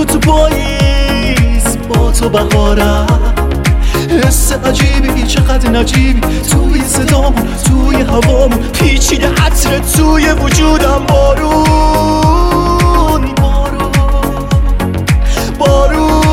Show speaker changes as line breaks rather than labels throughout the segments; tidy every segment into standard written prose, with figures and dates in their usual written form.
تو پاییز، با تو بهارم. حس عجیبی چقدر نجیبی توی صدامون، توی هوامون پیچیده عطر توی وجودم. بارون بارون بارون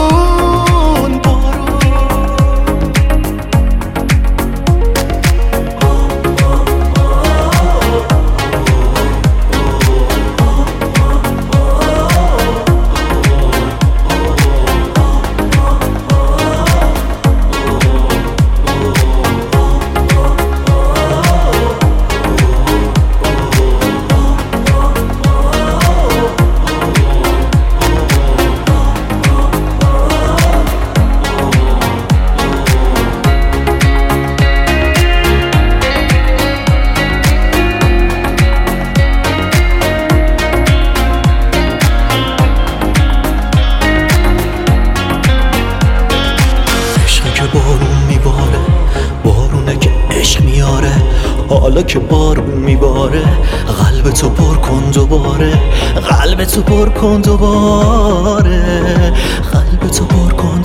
بارون میباره، بارونه که عشق میاره. حالا که بارون میباره قلب تو پر کن دوباره، قلب تو پر کن دوباره، قلب تو پر کن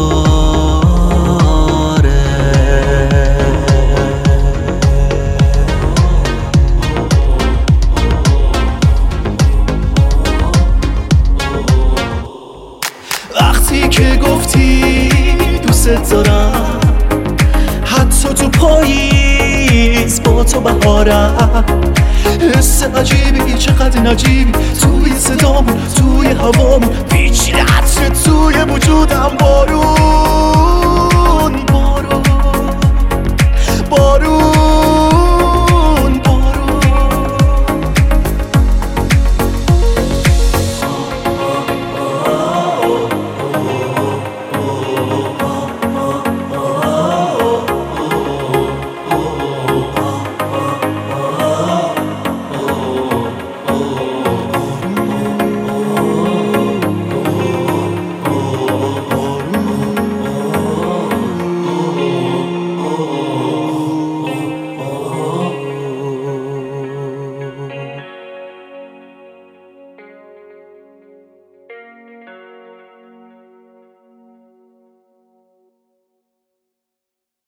دوباره. وقتی که گفتی دوست دارم، حتی تو پاییز با تو بهارم. حس عجیبی چقدر نجیبی توی صدامون، توی هوامون پیچیده عطر توی وجودم. بارون